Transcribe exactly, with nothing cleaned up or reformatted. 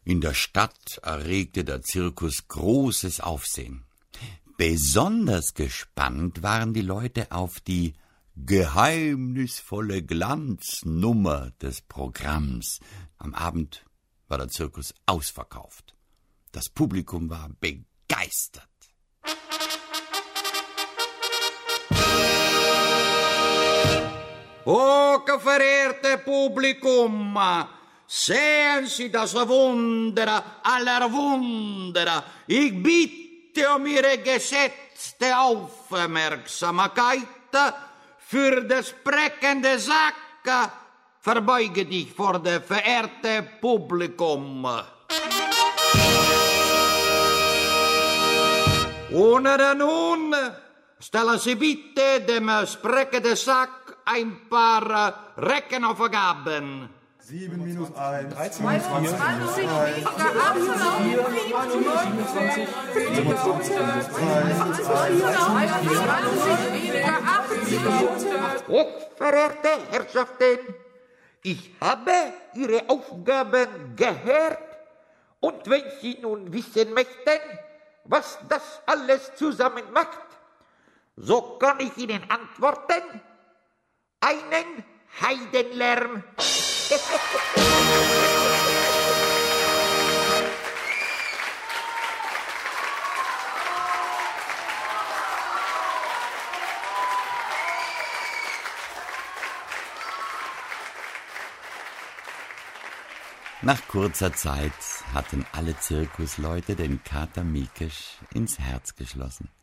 In der Stadt erregte der Zirkus großes Aufsehen. Besonders gespannt waren die Leute auf die geheimnisvolle Glanznummer des Programms. Am Abend war der Zirkus ausverkauft. Das Publikum war begeistert. Hochverehrte Publikum, sehen Sie das Wunder aller Wunder. Ich bitte um Ihre geschätzte Aufmerksamkeit. Für das sprechende Sack verbeuge dich vor dem verehrten Publikum. Und nun stellen Sie bitte dem sprechenden Sack ein paar Rechenaufgaben. Sieben minus eins. dreizehn minus vier. Hochverehrte Herrschaften, ich habe Ihre Aufgaben gehört. Und wenn Sie nun wissen möchten, was das alles zusammen macht, so kann ich Ihnen antworten: einen Heidenlärm. Nach kurzer Zeit hatten alle Zirkusleute den Kater Mikesch ins Herz geschlossen.